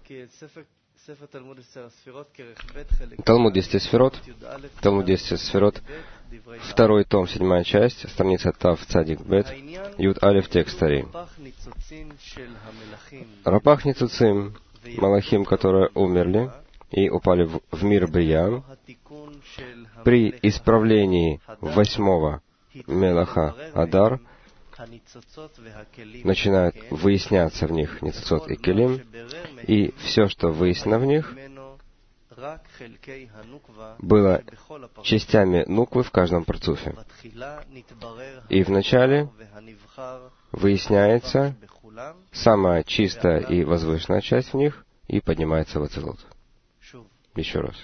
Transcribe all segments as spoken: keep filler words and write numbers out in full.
Талмуд десяти сферот, Талмуд десяти сферот, второй том, седьмая часть, страница Тав Цадик Бет, Юд Алеф, текст Ари. Рапах Ницуцим, Малахим, которые умерли и упали в, в мир Брия, при исправлении восьмого Мелаха Адар начинают выясняться в них Ницуцот и Келим, и все, что выяснено в них, было частями нуквы в каждом парцуфе. И вначале выясняется самая чистая и возвышенная часть в них и поднимается в ацилут. Еще раз.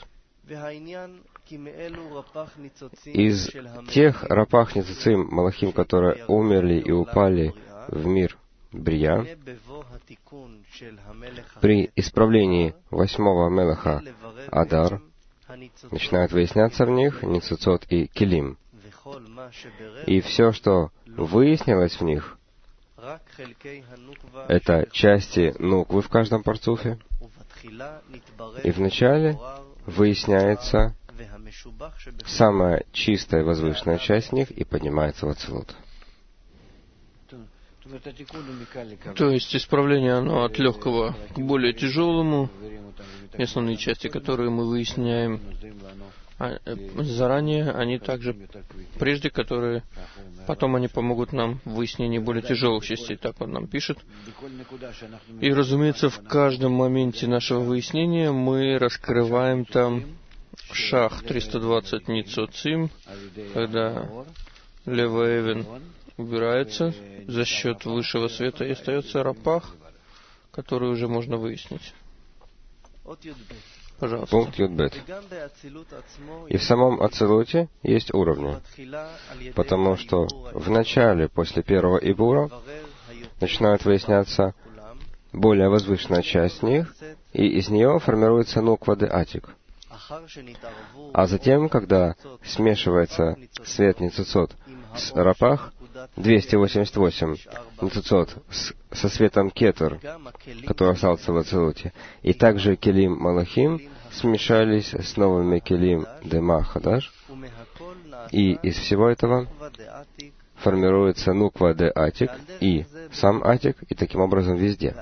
Из тех рапах ницуцим малахим, которые умерли и упали в мир Брия, при исправлении восьмого Мелаха Адар начинают выясняться в них Ницуцот и Келим. И все, что выяснилось в них, это части нуквы в каждом парцуфе. И вначале выясняется самая чистая и возвышенная часть в них и поднимается в ацилут. То есть исправление оно от легкого к более тяжелому, и основные части, которые мы выясняем заранее, они также прежде, которые потом они помогут нам в выяснении более тяжелых частей. Так он нам пишет. И, разумеется, в каждом моменте нашего выяснения мы раскрываем там шах триста двадцать ницуцим, когда Лева-Эвен убирается за счет высшего света, и остается рапах, который уже можно выяснить. Пожалуйста. Пункт Юдбет. И в самом ацилуте есть уровни, потому что в начале, после первого ибура, начинают выясняться более возвышенная часть них, и из нее формируется нуква де атик. А затем, когда смешивается свет ницуцот с рапах, двести восемьдесят восемь ницуцот со светом кетер, который остался в ацилуте, и также келим малахим смешались с новыми келим де махадаш, и из всего этого формируется нуква де атик и сам атик, и таким образом везде.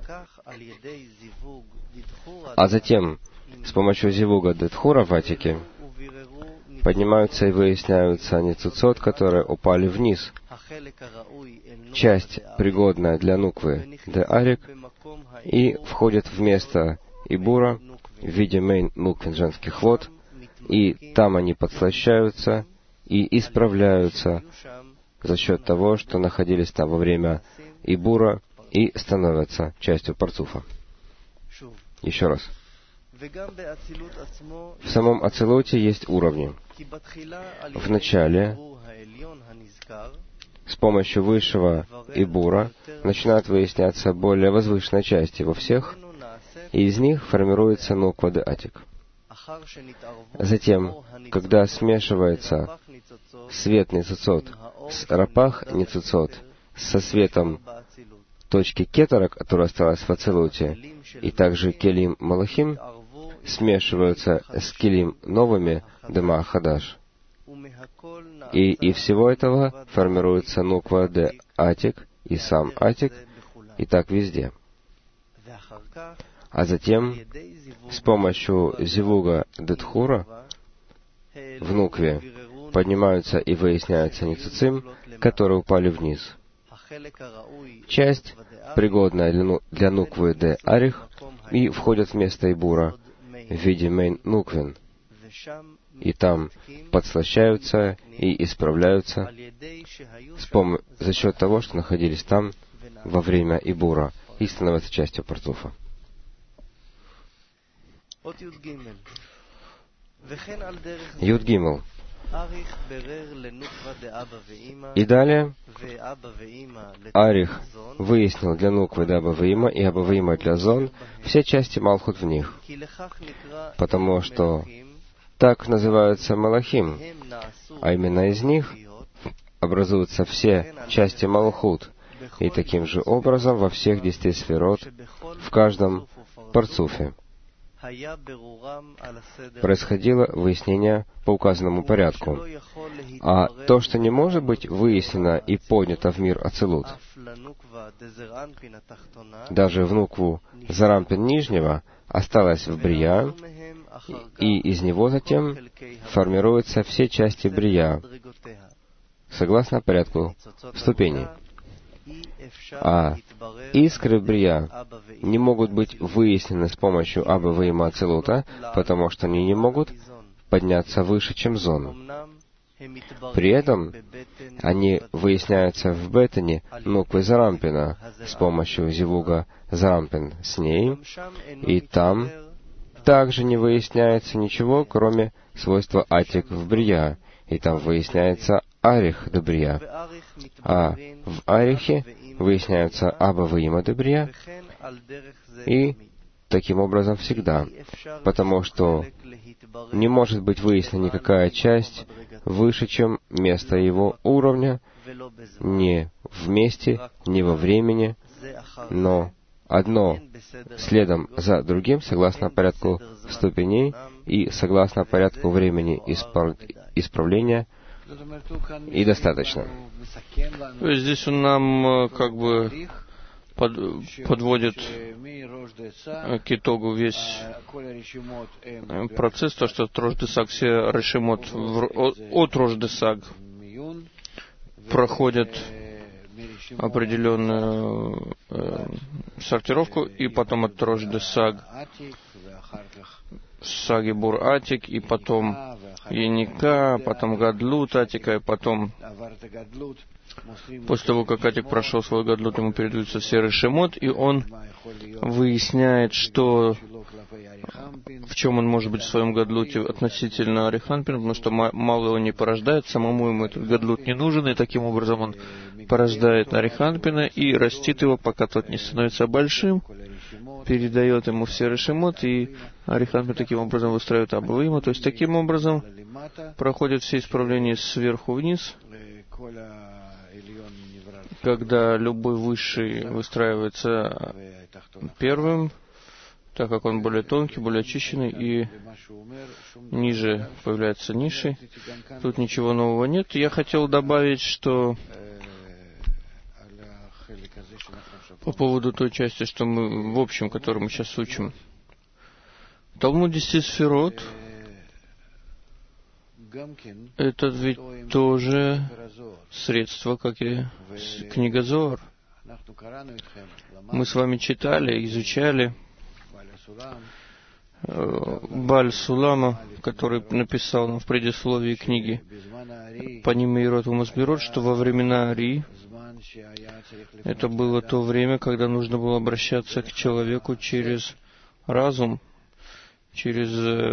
А затем с помощью зивуга де тхура в атике поднимаются и выясняются ницуцот, которые упали вниз. Часть, пригодная для нуквы де арик, и входит в место ибура в виде мейн нуквин женских вод, и там они подслащаются и исправляются за счет того, что находились там во время ибура и становятся частью парцуфа. Еще раз. В самом ацилуте есть уровни. В начале, с помощью высшего ибура, начинают выясняться более возвышенные части во всех, и из них формируется нуква де атик. Затем, когда смешивается свет ницуцот с рапах ницуцот со светом точки кетера, которая осталась в ацилуте, и также келим малахим, смешиваются с келим новыми дема хадаш. И из всего этого формируется нуква де атик и сам атик, и так везде. А затем, с помощью зивуга де тхура в нукве поднимаются и выясняются ницуцим, которые упали вниз. Часть, пригодная для нуквы де арих, и входят в место ибура в виде мейн нуквин, и там подслащаются и исправляются с пом- за счет того, что находились там во время ибура и становятся частью парцуфа. Юд Гимел. И далее Арих выяснил для нуквы де Аба Виима и Аба Виима для зон все части Малхут в них, потому что так называются Малахим, а именно из них образуются все части Малхут, и таким же образом во всех десяти сферот, в каждом Парцуфе. Происходило выяснение по указанному порядку. А то, что не может быть выяснено и поднято в мир Ацилут, даже в нукву Зарампин Нижнего, осталось в Брия, и из него затем формируются все части Брия, согласно порядку ступеней. А искры Брия не могут быть выяснены с помощью Аба Ваима Ацилута, потому что они не могут подняться выше, чем зон. При этом они выясняются в Бетане Нуквы Зарампина с помощью Зивуга Зарампин с ней, и там также не выясняется ничего, кроме свойства Атик в Брия, и там выясняется Арих де Брия, а в Арихе выясняются Аба Ваима де Брия, и таким образом всегда, потому что не может быть выяснена никакая часть выше, чем место его уровня, не в месте, не во времени, но одно следом за другим, согласно порядку ступеней и согласно порядку времени исправ... исправления, и достаточно. То есть здесь он нам как бы под, подводит к итогу весь процесс, то, что Рождесаг, все Решимот от Рождесаг проходят определенную э, сортировку, и потом от Рождесаг Саги Бур Атик, и потом Яника, потом Гадлут Атика, и потом, после того, как Атик прошел свой Гадлут, ему передаются все Решимот, и он выясняет, что в чем он может быть в своем Гадлуте относительно Ариханпина, потому что мало его не порождает, самому ему этот Гадлут не нужен, и таким образом он порождает Ариханпина и растит его, пока тот не становится большим, передает ему все Решимот, и Ариханпин таким образом выстраивает Аба Ваима. То есть таким образом проходят все исправления сверху вниз, когда любой высший выстраивается первым, так как он более тонкий, более очищенный, и ниже появляется низший. Тут ничего нового нет. Я хотел добавить, что по поводу той части, что мы, в общем, которую мы сейчас учим, Талмуд десяти сферот — это ведь тоже средство, как и книга Зоар. Мы с вами читали, изучали Баль Сулама, который написал нам в предисловии книги Паним Меирот Умасбирот, что во времена Ари это было то время, когда нужно было обращаться к человеку через разум, через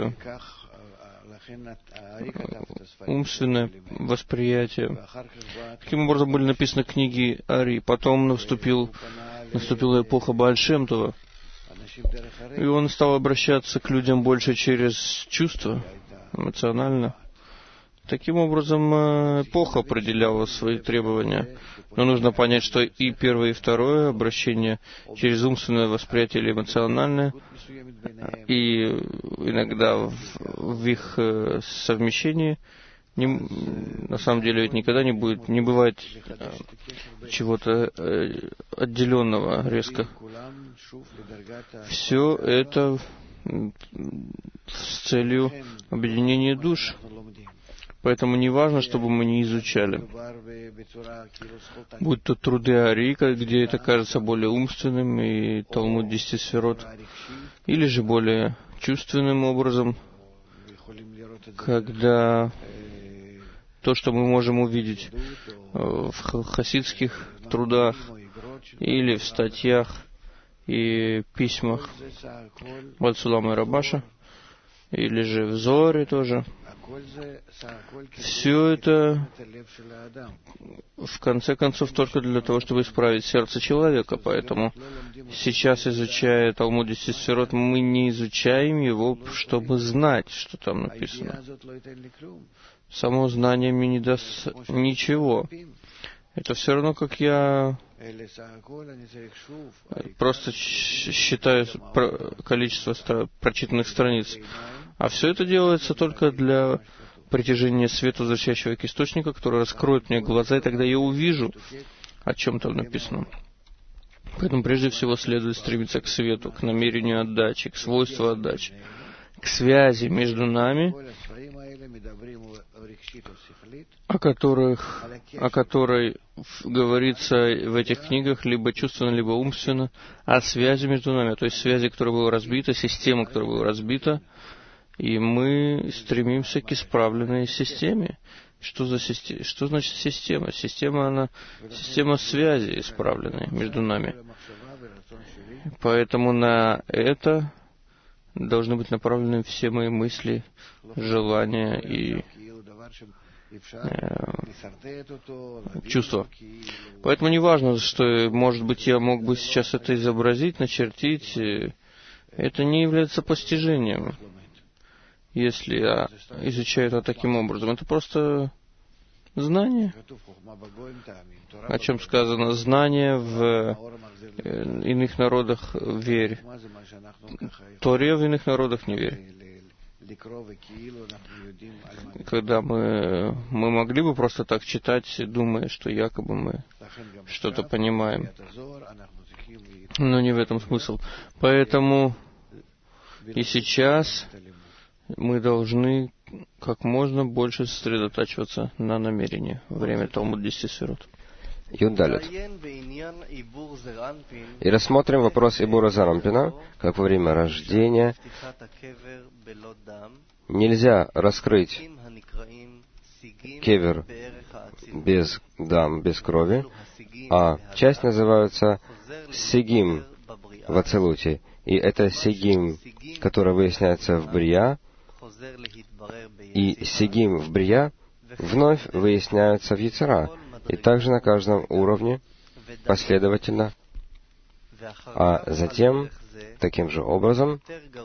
умственное восприятие. Таким образом были написаны книги Ари. Потом наступил, наступила эпоха Бааль Шем Това, и он стал обращаться к людям больше через чувства, эмоционально. Таким образом, эпоха определяла свои требования. Но нужно понять, что и первое, и второе обращение через умственное восприятие или эмоциональное, и иногда в, в их совмещении не, на самом деле ведь никогда не будет, не бывает чего-то отделенного резко. Все это с целью объединения душ. Поэтому не важно, чтобы мы не изучали. Будь то труды Арика, где это кажется более умственным, и Талмуд десяти сферот, или же более чувственным образом, когда то, что мы можем увидеть в хасидских трудах или в статьях и письмах Баль Сулама и Рабаша, или же в Зоаре тоже, все это, в конце концов, только для того, чтобы исправить сердце человека. Поэтому сейчас, изучая Талмуд десяти сферот, мы не изучаем его, чтобы знать, что там написано. Само знание мне не даст ничего. Это все равно, как я просто считаю количество стра- прочитанных страниц. А все это делается только для притяжения света, возвращающего к источнику, который раскроет мне глаза, и тогда я увижу, о чем там написано. Поэтому прежде всего следует стремиться к свету, к намерению отдачи, к свойству отдачи, к связи между нами, о, которых, о которой говорится в этих книгах либо чувственно, либо умственно, о связи между нами, то есть связи, которая была разбита, система, которая была разбита, и мы стремимся к исправленной системе. Что за система? Что значит система? Система, она система связи исправленной между нами. Поэтому на это должны быть направлены все мои мысли, желания и э, чувства. Поэтому не важно, что, может быть, я мог бы сейчас это изобразить, начертить. Это не является постижением, если я изучаю это таким образом. Это просто знание. О чем сказано? Знание в иных народах верь. Торе в иных народах не верь. Когда мы, мы могли бы просто так читать, думая, что якобы мы что-то понимаем. Но не в этом смысл. Поэтому и сейчас мы должны как можно больше сосредотачиваться на намерении во время Талмуд десяти сферот. Юндалит. И рассмотрим вопрос Ибура Зарампина, как во время рождения нельзя раскрыть кевер без дам, без крови, а часть называется сигим в Ацилуте. И это сигим, который выясняется в Брия, и сигим в Брия вновь выясняются в Йецера, и также на каждом уровне последовательно, а затем, таким же образом,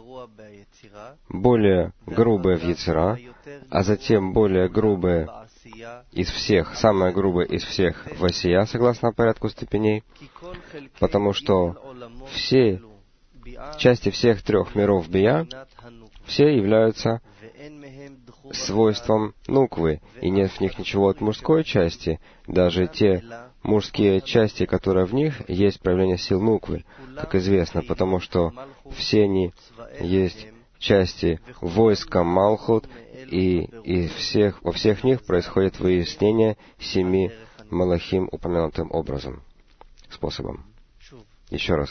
более грубое в Йецера, а затем более грубое из всех, самое грубое из всех в Осия, согласно порядку степеней, потому что все части всех трех миров Бия, все являются свойством нуквы, и нет в них ничего от мужской части. Даже те мужские части, которые в них, есть проявление сил нуквы, как известно, потому что все они есть части войска Малхут, и, и всех, во всех них происходит выяснение семи Малахим упомянутым образом, способом. Еще раз.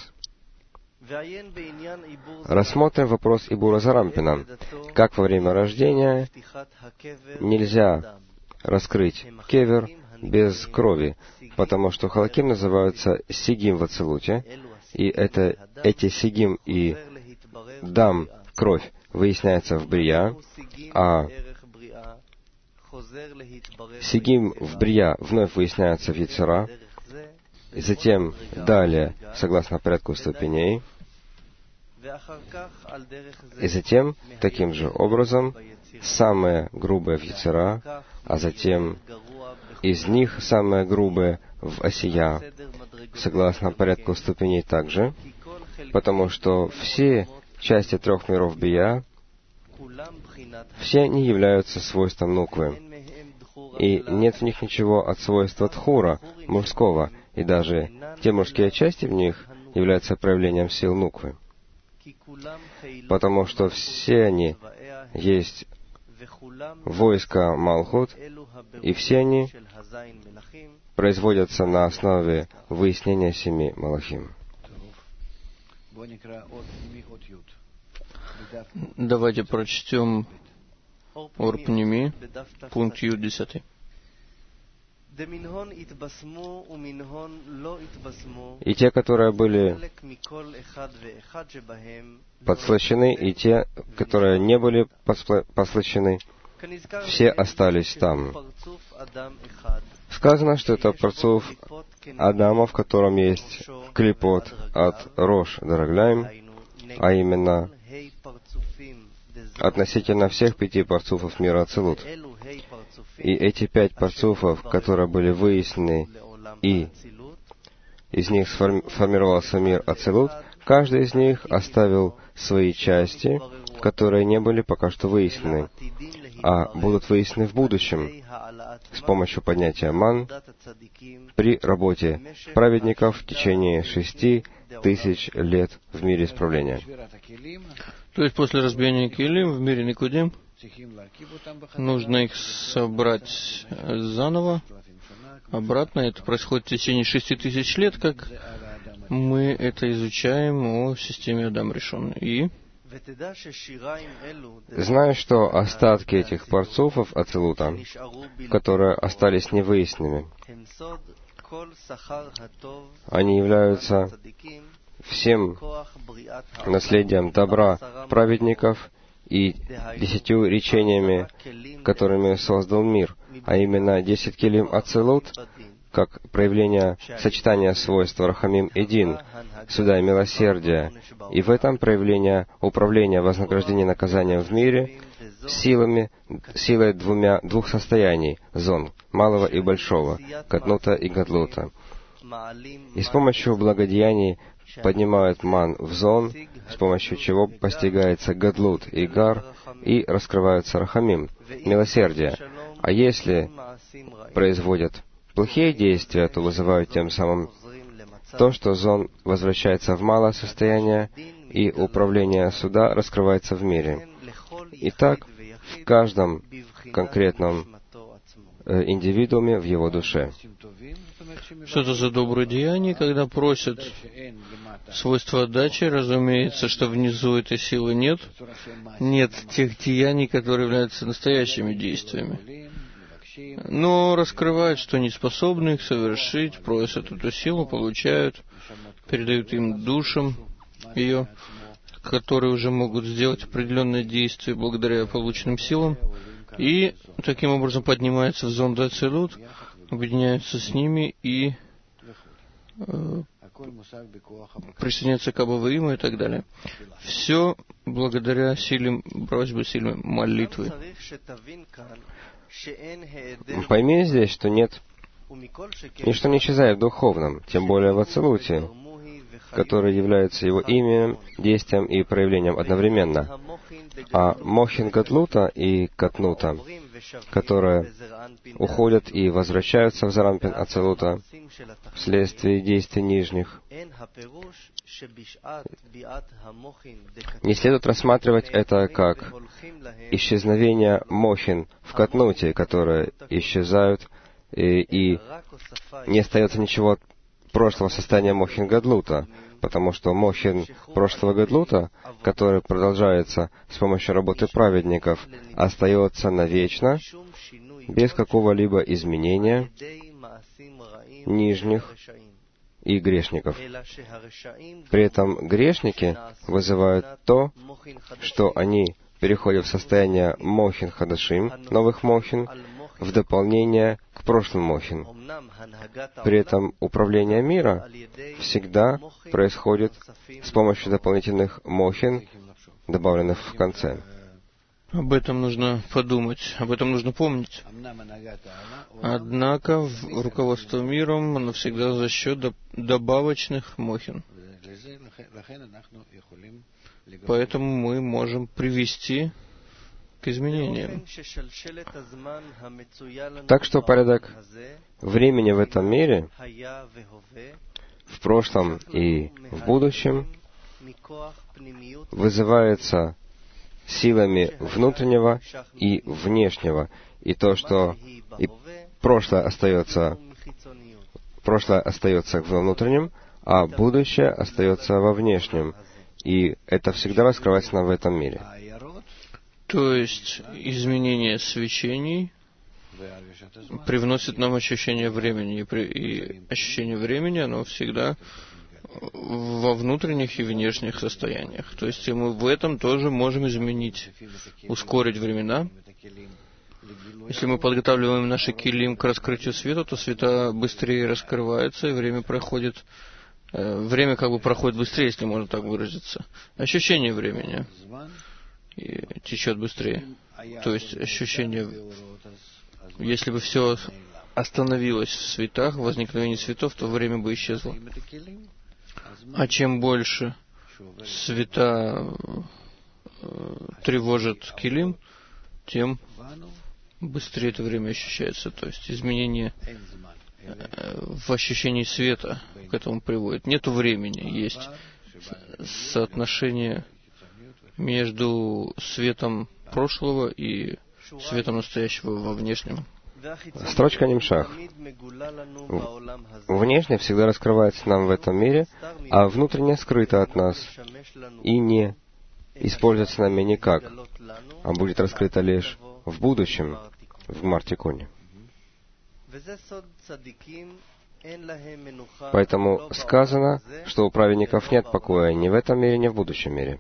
Рассмотрим вопрос Ибура Зарампина. Как во время рождения нельзя раскрыть кевер без крови, потому что халаким называются сигим в Ацилуте, и это, эти сигим и дам, кровь, выясняется в Брия, а сигим в Брия вновь выясняется в Йецера, и затем далее, согласно порядку ступеней, и затем, таким же образом, самое грубое в Йецера, а затем из них самое грубое в Осия, согласно порядку ступеней также, потому что все части трех миров Бия, все они являются свойством нуквы, и нет в них ничего от свойства тхура, мужского, и даже те мужские части в них являются проявлением сил нуквы, потому что все они есть войско Малхут, и все они производятся на основе выяснения семи Малахим. Давайте прочтем Орпними, пункт Ю десятый. И те, которые были подслащены, и те, которые не были послащены, все остались там. Сказано, что это парцуф Адама, в котором есть клипот от Рош Дарагляйм, а именно относительно всех пяти парцуфов мира Ацилут. И эти пять парцуфов, которые были выяснены и из них сформировался мир Ацилут, каждый из них оставил свои части, которые не были пока что выяснены, а будут выяснены в будущем с помощью поднятия ман при работе праведников в течение шести тысяч лет в мире исправления. То есть после разбиения килим в мире Никудим нужно их собрать заново, обратно. Это происходит в течение шести тысяч лет, как мы это изучаем о системе Адам Ришон. И знай, что остатки этих парцуфов Ацилута, которые остались невыясненными, они являются всем наследием добра праведников и десятью речениями, которыми создал мир, а именно десять килим Ацилут, как проявление сочетания свойств Рахамим и Дин, суда и милосердия, и в этом проявление управления вознаграждения и наказания в мире силами, силой двумя, двух состояний, зон, малого и большого, катнута и гадлута. И с помощью благодеяний поднимают ман в зон, с помощью чего постигается гадлут и гар, и раскрываются рахамим, милосердие. А если производят плохие действия, то вызывают тем самым то, что зон возвращается в малое состояние, и управление суда раскрывается в мире. Итак, в каждом конкретном э, индивидууме в его душе. Что это за доброе деяние, когда просят свойства отдачи? Разумеется, что внизу этой силы нет. Нет тех деяний, которые являются настоящими действиями. Но раскрывают, что не способны их совершить, просят эту силу, получают, передают им душам ее, которые уже могут сделать определенные действия благодаря полученным силам, и таким образом поднимаются в зонд Ацилут, объединяются с ними и э, присоединяются к Абаваиму и так далее. Все благодаря силе просьбы, силе молитвы. Пойми здесь, что нет, ничто не исчезает в духовном, тем более в Ацилуте, который является его именем, действием и проявлением одновременно. А Мохин Гадлута и Катнута, которые уходят и возвращаются в Зарампин Ацилута вследствие действий нижних, не следует рассматривать это как исчезновение Мохин в Катнуте, которые исчезают, и, и не остается ничего от прошлого состояния Мохин Гадлута, потому что Мохин прошлого Гадлута, который продолжается с помощью работы праведников, остается навечно, без какого-либо изменения нижних и грешников. При этом грешники вызывают то, что они переходят в состояние Мохин Хадашим, новых Мохин, в дополнение к прошлым Мохин. При этом управление мира всегда происходит с помощью дополнительных Мохин, добавленных в конце. Об этом нужно подумать, об этом нужно помнить. Однако в руководство миром оно всегда за счет добавочных Мохин. Поэтому мы можем привести к изменениям. Так что порядок времени в этом мире, в прошлом и в будущем, вызывается силами внутреннего и внешнего, и то, что и прошлое остается, прошлое остается во внутреннем, а будущее остается во внешнем, и это всегда раскрывается нам в этом мире. То есть изменение свечений привносит нам ощущение времени, и, при, и ощущение времени, оно всегда во внутренних и внешних состояниях. То есть и мы в этом тоже можем изменить, ускорить времена. Если мы подготавливаем наши килим к раскрытию света, то света быстрее раскрываются, и время проходит, э, время как бы проходит быстрее, если можно так выразиться. Ощущение времени и течет быстрее. То есть ощущение, если бы все остановилась в светах, в возникновении светов, то время бы исчезло. А чем больше света э, тревожит килим, тем быстрее это время ощущается. То есть изменение э, в ощущении света к этому приводит. Нету времени, есть соотношение между светом прошлого и светом настоящего во внешнем. Строчка Нимшах. Внешне всегда раскрывается нам в этом мире, а внутренне скрыто от нас и не используется нами никак, а будет раскрыто лишь в будущем, в Гмар-Тикуне. Поэтому сказано, что у праведников нет покоя ни в этом мире, ни в будущем мире.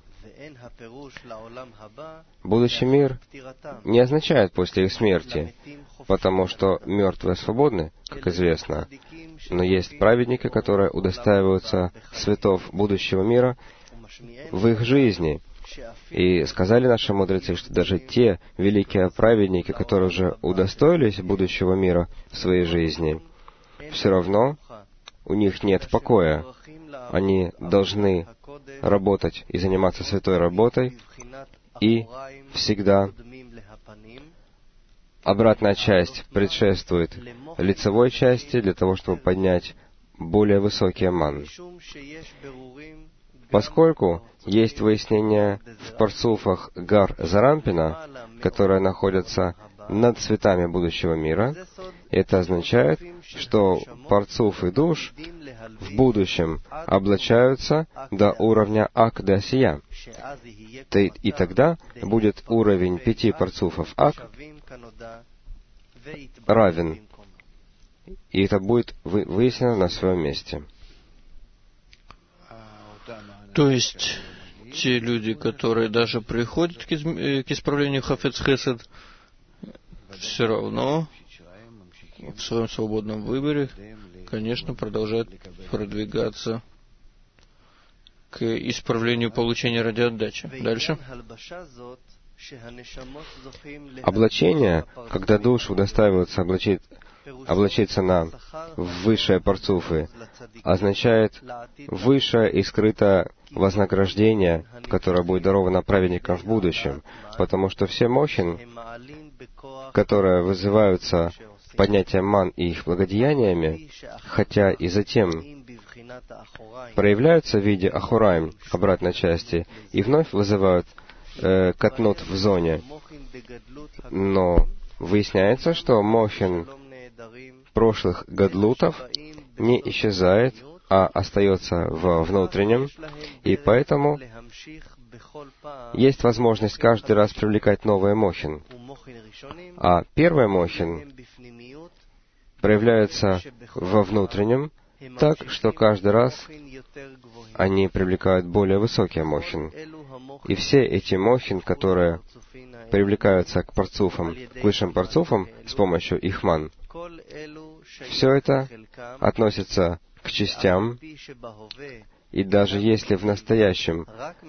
Будущий мир не означает после их смерти, потому что мертвые свободны, как известно, но есть праведники, которые удостаиваются светов будущего мира в их жизни. И сказали наши мудрецы, что даже те великие праведники, которые уже удостоились будущего мира в своей жизни, все равно у них нет покоя. Они должны работать и заниматься святой работой, и всегда обратная часть предшествует лицевой части для того, чтобы поднять более высокий ман. Поскольку есть выяснение в парцуфах Гар Зарампина, которые находятся над цветами будущего мира, это означает, что парцуфы душ в будущем облачаются до уровня Ак до Осия. И тогда будет уровень пяти парцуфов Ак равен. И это будет выяснено на своем месте. То есть, те люди, которые даже приходят к, изм... к исправлению Хафец Хесед, все равно в своем свободном выборе, конечно, продолжают продвигаться к исправлению получения ради отдачи. Дальше. Облачение, когда душ удостаивается облачить, облачиться на высшие парцуфы, означает высшее и скрытое вознаграждение, которое будет даровано праведникам в будущем, потому что все мощи, которые вызываются поднятием ман и их благодеяниями, хотя и затем проявляются в виде ахураим, обратной части, и вновь вызывают э, катнут в зоне, но выясняется, что мохин прошлых гадлутов не исчезает, а остается во внутреннем, и поэтому есть возможность каждый раз привлекать новые мохин. А первый мохин проявляется во внутреннем, так, что каждый раз они привлекают более высокие мохин. И все эти мохин, которые привлекаются к парцуфам, к высшим парцуфам с помощью ихман, все это относится к частям, и даже если в настоящем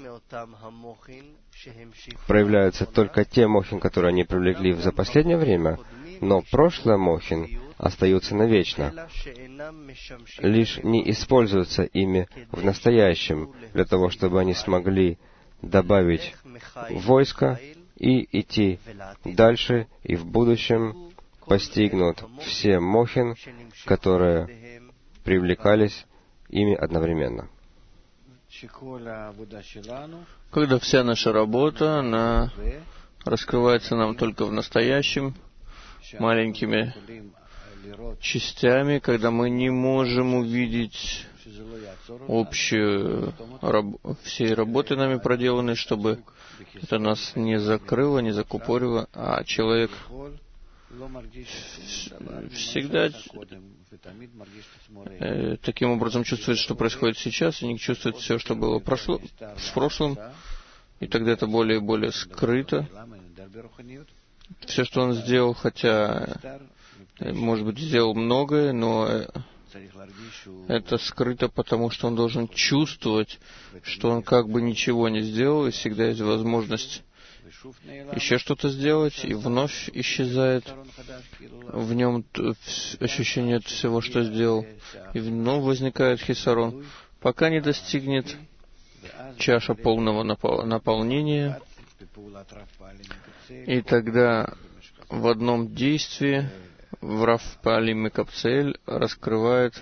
проявляются только те мохин, которые они привлекли за последнее время, но прошлые мохин остаются навечно, лишь не используются ими в настоящем, для того, чтобы они смогли добавить войско и идти дальше, и в будущем постигнут все мохин, которые привлекались ими одновременно. Когда вся наша работа, она раскрывается нам только в настоящем, маленькими частями, когда мы не можем увидеть общую раб- всей работы нами проделанной, чтобы это нас не закрыло, не закупорило, а человек всегда э, таким образом чувствует, что происходит сейчас, и не чувствует все, что было прошло, с прошлым, и тогда это более и более скрыто. Все, что он сделал, хотя, может быть, сделал многое, но это скрыто, потому что он должен чувствовать, что он как бы ничего не сделал, и всегда есть возможность еще что-то сделать, и вновь исчезает в нем ощущение всего, что сделал, и вновь возникает хисарон, пока не достигнет чаша полного напол- наполнения, и тогда в одном действии в Рав Паалим и Капцель раскрывает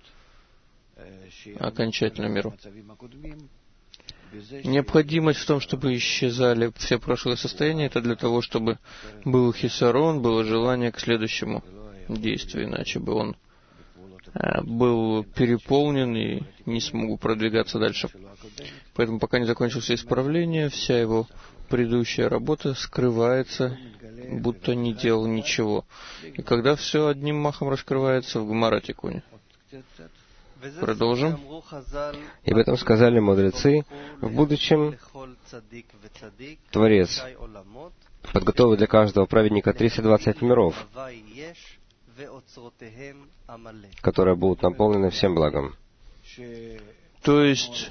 окончательно миру. Необходимость в том, чтобы исчезали все прошлые состояния, это для того, чтобы был хисарон, было желание к следующему действию, иначе бы он был переполнен и не смог продвигаться дальше. Поэтому пока не закончился исправление, вся его предыдущая работа скрывается, будто не делал ничего. И когда все одним махом раскрывается в Гемара Тикуне. Продолжим. И об этом сказали мудрецы: в будущем Творец подготовил для каждого праведника триста двадцать миров, которые будут наполнены всем благом. То есть,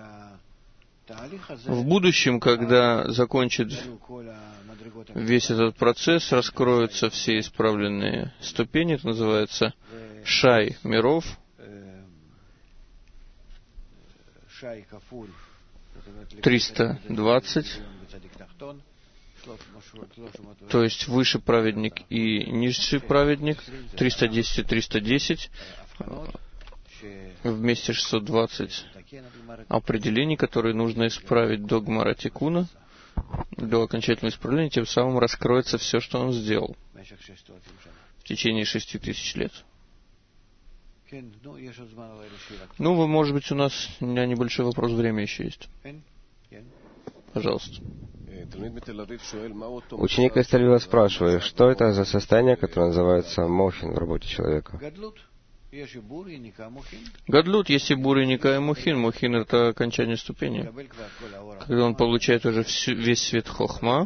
в будущем, когда закончит весь этот процесс, раскроются все исправленные ступени, это называется шай миров, триста двадцать, то есть выше праведник и низший праведник, триста десять и триста десять, вместе шестьсот двадцать определений, которые нужно исправить до Гемара Тикуна, до окончательного исправления, тем самым раскроется все, что он сделал в течение шести тысяч лет. Ну, может быть, у нас у меня небольшой вопрос, время еще есть. Пожалуйста. Ученик из Тель-Авива спрашивает, что это за состояние, которое называется мохин в работе человека? Гадлут, есть и бур, и ника, и мухин. Мухин — это окончание ступени. Когда он получает уже всю, весь свет хохма,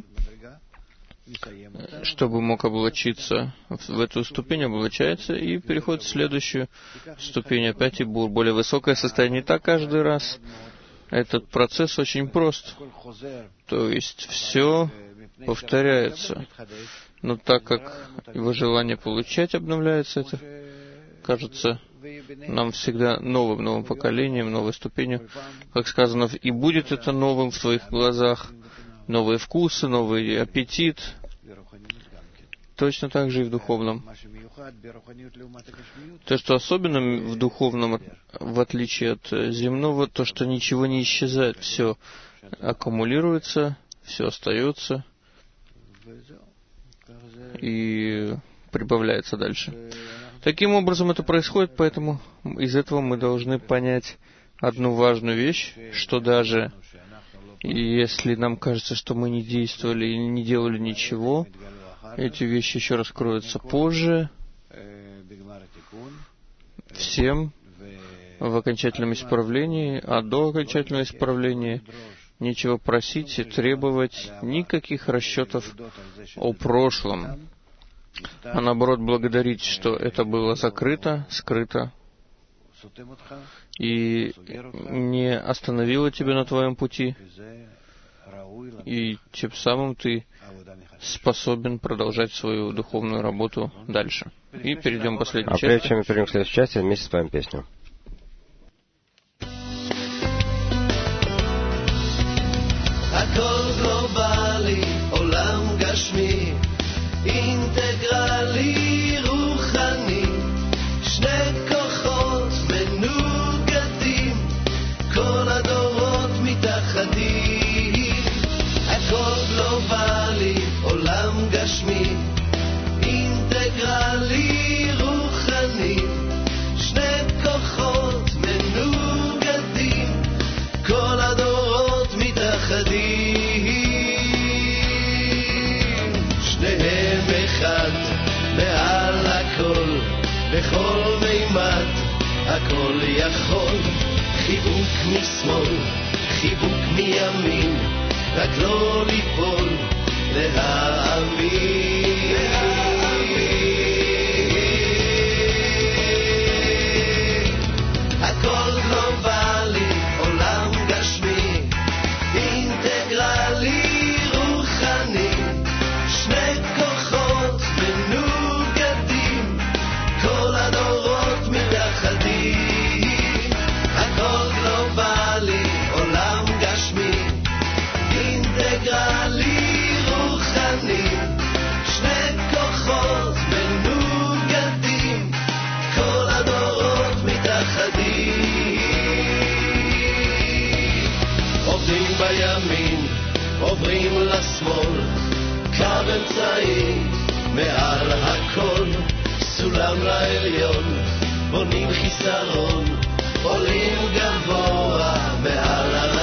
чтобы мог облачиться в эту ступень, облачается и переходит в следующую ступень, опять и бур. Более высокое состояние. Так каждый раз. Этот процесс очень прост. То есть все повторяется. Но так как его желание получать обновляется, это кажется нам всегда новым, новым поколением, новой ступенью. Как сказано, и будет это новым в твоих глазах. Новые вкусы, новый аппетит. Точно так же и в духовном. То, что особенно в духовном, в отличие от земного, то, что ничего не исчезает, все аккумулируется, все остается и прибавляется дальше. Таким образом это происходит, поэтому из этого мы должны понять одну важную вещь, что даже если нам кажется, что мы не действовали и не делали ничего, эти вещи еще раскроются позже всем в окончательном исправлении, а до окончательного исправления нечего просить и требовать никаких расчетов о прошлом, а наоборот благодарить, что это было закрыто, скрыто, и не остановило тебя на твоем пути, и тем самым ты способен продолжать свою духовную работу дальше. И перейдем к последней части. А прежде чем мы перейдем к следующей части, вместе споем песню. אינטגרלי רוחני, שני כוחות מנוגדים, כל הדורות מתאחדים, שניהם אחד מעל הכל, בכל מימד הכל יכול, חיבוק משמאל, חיבוק מימין, רק לא ליפול, להאמין, הכל גלובלי, עולם גשמי, אינטגרלי, רוחני, בימין, עוברים לשמאל, קו אמצעי מעל הכל, סולם לעליון, בונים חיסרון, עולים גבוה מעל הכל.